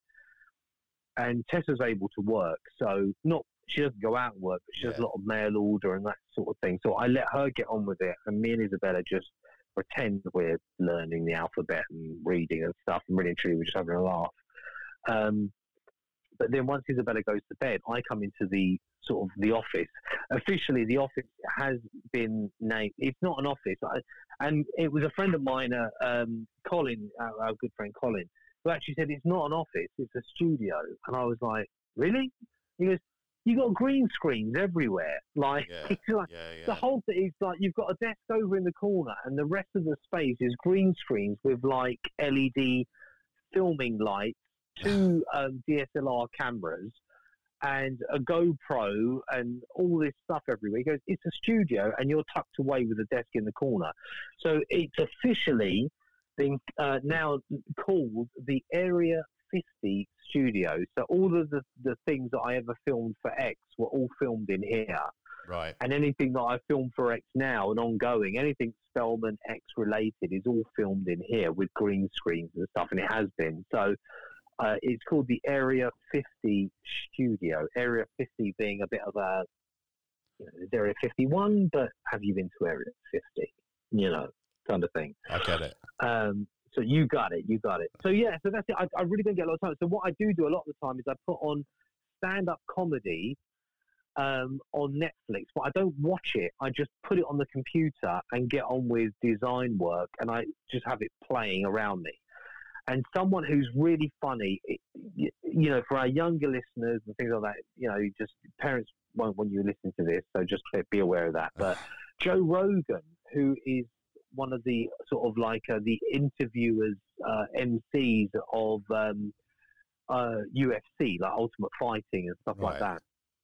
and Tessa's able to work, so not she doesn't go out and work, but she does Yeah. a lot of mail order and that sort of thing. So I let her get on with it, and me and Isabella just pretend we're learning the alphabet and reading and stuff, and really and truly we're just having a laugh. Um, but then once Isabella goes to bed, I come into the sort of the office. Officially, the office has been named. It's not an office, I, and it was a friend of mine, uh, um, Colin, our, our good friend Colin, who actually said it's not an office, it's a studio. And I was like, really? He goes, you got green screens everywhere. Like, yeah, it's like yeah, yeah. the whole thing is like you've got a desk over in the corner, and the rest of the space is green screens with like L E D filming lights, two um, D S L R cameras, and a GoPro, and all this stuff everywhere. He goes, it's a studio, and you're tucked away with a desk in the corner. So it's officially been uh, now called the Area fifty studio. So all of the, the things that I ever filmed for X were all filmed in here. Right. And anything that I film for X now and ongoing, anything Spellman X related is all filmed in here with green screens and stuff, and it has been. So uh, it's called the Area fifty studio. Area fifty being a bit of a, you know, there's Area fifty-one, but have you been to Area fifty? You know, kind of thing. I get it. Um, so you got it, you got it. So yeah, so that's it. I, I really don't get a lot of time. So what I do do a lot of the time is I put on stand-up comedy um, on Netflix, but I don't watch it. I just put it on the computer and get on with design work, and I just have it playing around me. And someone who's really funny, it, you, you know, for our younger listeners and things like that, you know, just parents won't want you to listen to this, so just be aware of that. But Joe Rogan, who is one of the sort of like uh, the interviewers, uh, M Cs of um, uh, U F C, like Ultimate Fighting and stuff like Right. that.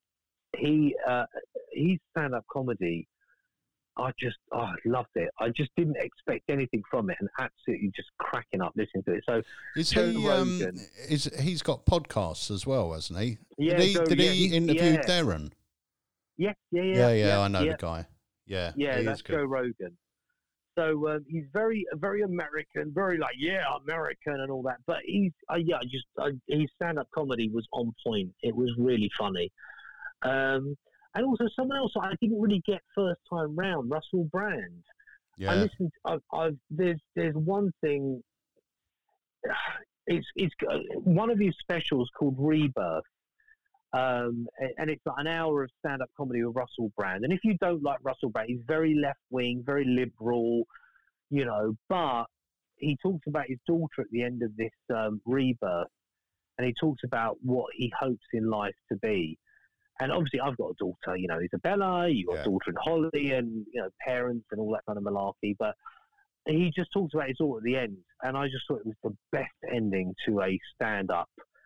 He uh, his stand-up comedy, I just oh, I loved it. I just didn't expect anything from it, and absolutely just cracking up listening to it. So Is Joe he? Um, Rogan. is he's got podcasts as well, hasn't he? Yeah, Did he, Joe- did yeah, he he- interview yeah. Darren? yeah, yeah, yeah, Yeah, yeah, I know yeah. the guy. Yeah, Yeah, he that's is good. Joe Rogan. So um, he's very, very American, very like, yeah, American and all that. But he's, uh, yeah, just uh, his stand-up comedy was on point. It was really funny. Um, and also someone else I didn't really get first time round, Russell Brand. I Yeah, listened. I've, I've there's there's one thing. It's it's uh, one of his specials called Rebirth. Um, and it's like an hour of stand-up comedy with Russell Brand. And if you don't like Russell Brand, he's very left-wing, very liberal, you know, but he talks about his daughter at the end of this um, rebirth, and he talks about what he hopes in life to be. And obviously, I've got a daughter, you know, Isabella, you've got Yeah. a daughter in Holly, and, you know, parents and all that kind of malarkey. But he just talks about his daughter at the end, and I just thought it was the best ending to a stand-up.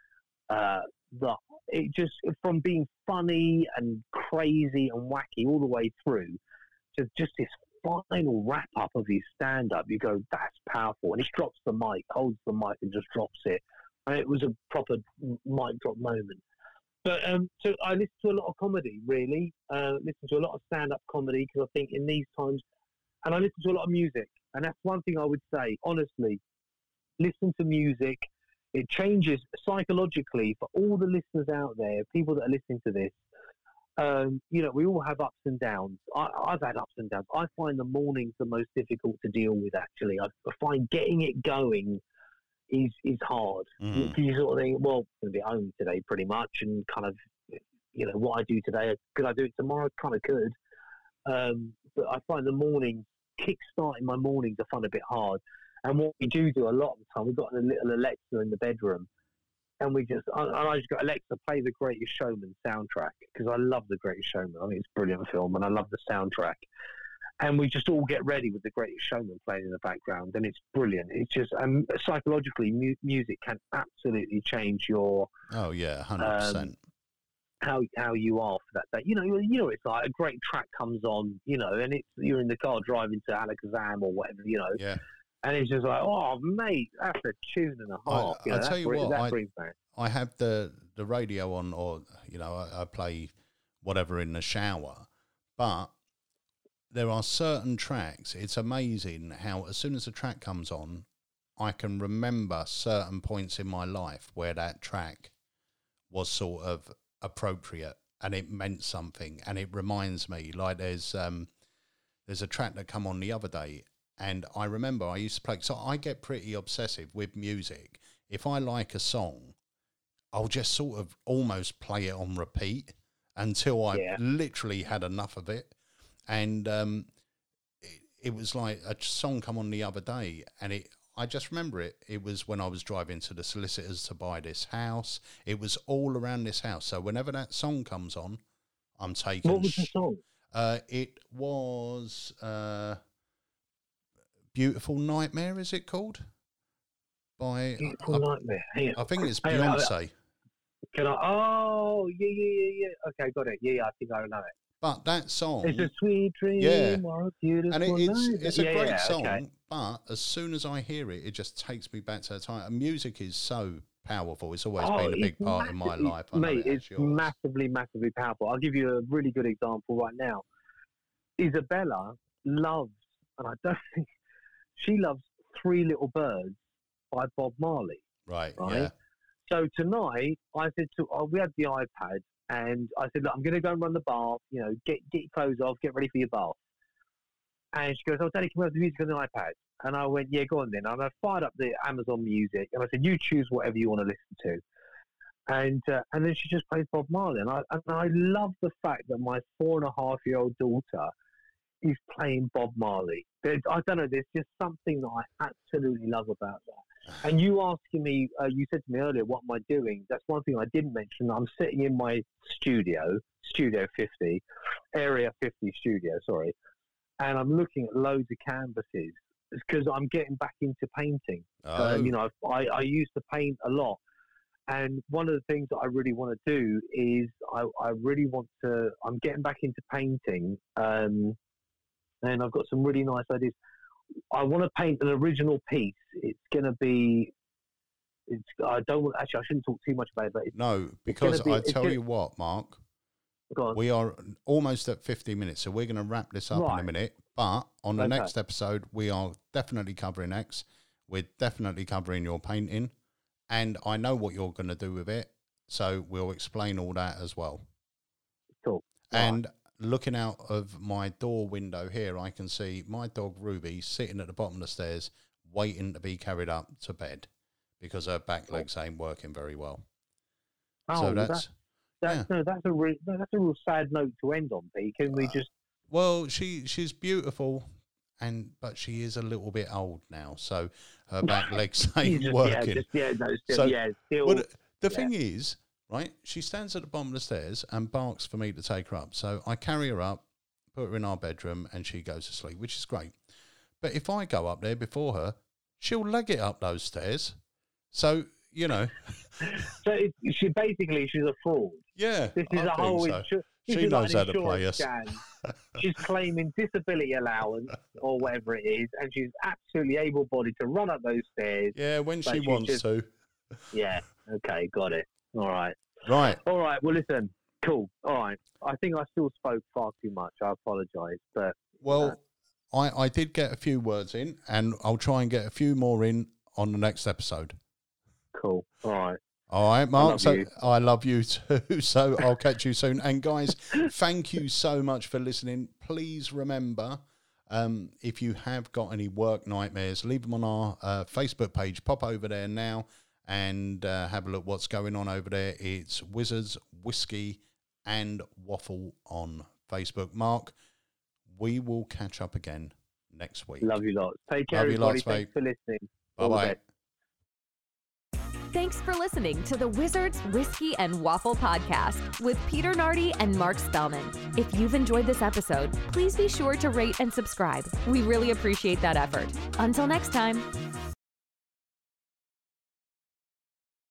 Uh, that it just, from being funny and crazy and wacky all the way through, to just this final wrap-up of his stand-up, you go, that's powerful. And he drops the mic, holds the mic and just drops it. And it was a proper mic drop moment. But um, so I listen to a lot of comedy, really. Uh, listen to a lot of stand-up comedy, because I think in these times, and I listen to a lot of music. And that's one thing I would say, honestly, listen to music. It changes psychologically for all the listeners out there, people that are listening to this. Um, you know, we all have ups and downs. I, I've had ups and downs. I find the mornings the most difficult to deal with, actually. I find getting it going is is hard. Mm. You sort of think, well, I'm going to be at home today pretty much, and kind of, you know, what I do today, could I do it tomorrow? Kind of could. Um, but I find the mornings, kick-starting my mornings, I find a bit hard. And what we do do a lot of the time, we've got a little Alexa in the bedroom, and we just, and I just go, Alexa, play The Greatest Showman soundtrack, because I love The Greatest Showman. I think it's a brilliant film, and I love the soundtrack. And we just all get ready with The Greatest Showman playing in the background, and it's brilliant. It's just, um, psychologically, mu- music can absolutely change your Oh yeah, hundred um, percent. How how you are for that day. You know, you know, it's like a great track comes on, you know, and it's you're in the car driving to Alakazam or whatever, you know. Yeah. And it's just like, oh, mate, that's a tune and a half. I, you know, I'll tell you that, what, that I, brings back. I have the, the radio on, or, you know, I, I play whatever in the shower, but there are certain tracks. It's amazing how as soon as a track comes on, I can remember certain points in my life where that track was sort of appropriate and it meant something, and it reminds me, like there's um, there's a track that come on the other day. And I remember I used to play, so I get pretty obsessive with music. If I like a song, I'll just sort of almost play it on repeat until I Yeah. literally had enough of it. And um, it, it was like a song come on the other day, and it I just remember it. It was when I was driving to the solicitors to buy this house. It was all around this house. So whenever that song comes on, I'm taking... What was the sh- song? Uh, it was... Uh, Beautiful Nightmare, is it called? By Beautiful I, Nightmare. Hang on. I think it's Hang on, Beyonce. Can I? Oh, yeah, yeah, yeah, yeah. Okay, got it. Yeah, yeah, I think I know it. But that song, It's a sweet dream. Yeah. Or a beautiful and it, it's night. it's a yeah, great yeah, song. Okay. But as soon as I hear it, it just takes me back to the time. And music is so powerful. It's always Oh, been a big it's part of my massive- life. I know Mate, it has it's yours. massively, massively powerful. I'll give you a really good example right now. Isabella loves, and I don't think she loves Three Little Birds by Bob Marley. Right. Right? Yeah. So tonight, I said to, oh, we had the iPad, and I said, look, I'm going to go and run the bath, you know, get get your clothes off, get ready for your bath. And she goes, oh, Daddy, can we have the music on the iPad? And I went, yeah, go on then. And I fired up the Amazon Music, and I said, you choose whatever you want to listen to. And uh, and then she just plays Bob Marley. And I, and I love the fact that my four and a half year old daughter is playing Bob Marley. There's, I don't know, there's just something that I absolutely love about that. And you asking me, uh, you said to me earlier, what am I doing? That's one thing I didn't mention. I'm sitting in my studio, Studio fifty, Area fifty studio, sorry, and I'm looking at loads of canvases because I'm getting back into painting. Oh. Um, you know, I, I used to paint a lot. And one of the things that I really want to do is I, I really want to, I'm getting back into painting. Um, and I've got some really nice ideas. I want to paint an original piece. It's going to be, it's, I don't want, actually, I shouldn't talk too much about it. But it's, No, because be- I it's tell gonna- you what, Mark, go on. we are almost at fifty minutes, so we're going to wrap this up in a Right. minute. But on the Okay. next episode, we are definitely covering X. We're definitely covering your painting. And I know what you're going to do with it, so we'll explain all that as well. Cool. And looking out of my door window here, I can see my dog Ruby sitting at the bottom of the stairs, waiting to be carried up to bed because her back legs ain't working very well. Oh, so that- that's That's, no, that's a re- no, that's a real sad note to end on, Pete. Can we Uh, just, well, she she's beautiful, and but she is a little bit old now, so her back legs ain't just, working. Yeah, just, yeah, no, still, so, yeah, still. well, the the yeah. thing is, right? She stands at the bottom of the stairs and barks for me to take her up. So I carry her up, put her in our bedroom, and she goes to sleep, which is great. But if I go up there before her, she'll leg it up those stairs. So, you know. So it, she basically, she's a fraud. Yeah, This is I a think whole. so. Insu- this She is knows like how an to play us. insurance scam. She's claiming disability allowance or whatever it is, and she's absolutely able-bodied to run up those stairs. Yeah, when but she she's wants just- to. Yeah. Okay, got it. All right. Right. All right. Well, listen. Cool. All right. I think I still spoke far too much. I apologise, but Well, I, I did get a few words in, and I'll try and get a few more in on the next episode. cool. All right. All right, Mark. love So you. I love you too. So I'll catch you soon. And guys, thank you so much for listening. Please remember, um, if you have got any work nightmares, leave them on our uh, Facebook page. Pop over there now and uh, have a look what's going on over there. It's Wizards, Whiskey and Waffle on Facebook. Mark, we will catch up again next week. Love you lots. Take care, Love you everybody. lots, Thanks mate. for listening. All the Bye-bye. best. Thanks for listening to the Wizards, Whiskey, and Waffle podcast with Peter Nardi and Mark Spellman. If you've enjoyed this episode, please be sure to rate and subscribe. We really appreciate that effort. Until next time.